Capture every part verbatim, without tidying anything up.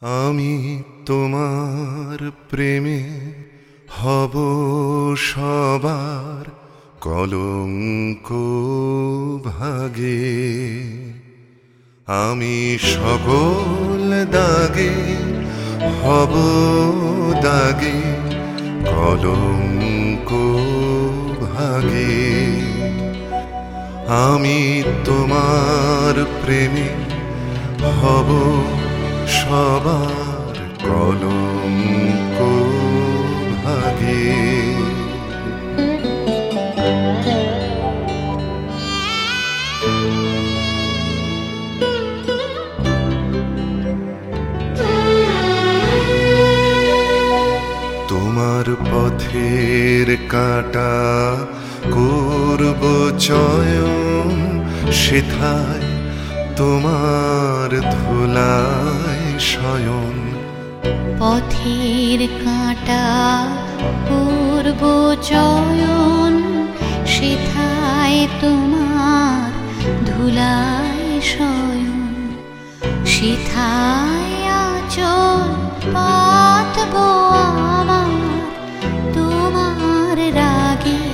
আমি তোমার প্রেমে হব সবার কলঙ্ক ভাগে। আমি সকল দাগে হব দাগে কলঙ্ক ভাগে। আমি তোমার প্রেমে হব সবার কলঙ্ক ভাগে। তোমার পথের কাঁটা করব চয়ন, সেথায় তোমার ধুলায় শয়ন। পথের কাঁটা করব চয়ন, সেথায় তোমার ধুলায় শয়ন। সেথায় আঁচল পাতব আমার তোমার রাগে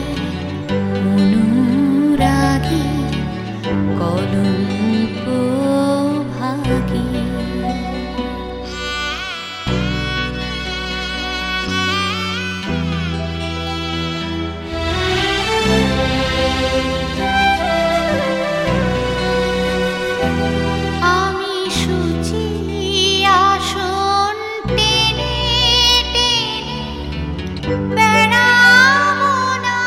অনুরাগে কলঙ্ক ভাগে। আমি শুচি আসন টেনে টেনে বেড়াবো না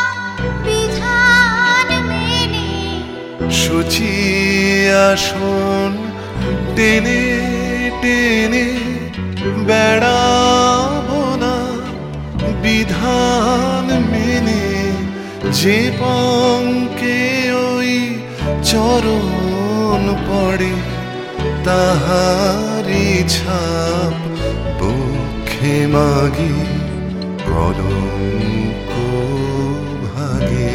বিধান মেনে। শুচি আসন টেনে টেনে বেড়াবো না বিধান মেনে। যে পঙ্কে ওই চরণ পড়ে তাহারি ছাপ বক্ষে মাগি কলঙ্ক ভাগে।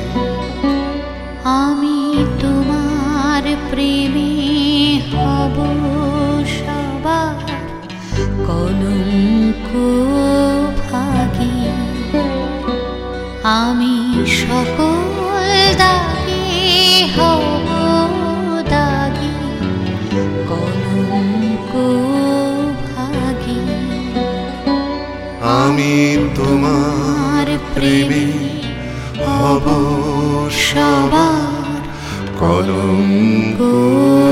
আমি তোমার প্রেমে হব সবার কলঙ্ক ভাগে। আমি সকল দাগে হব দাগে কলঙ্ক ভাগে। আমি তোমার প্রেমে হব সবার কলঙ্ক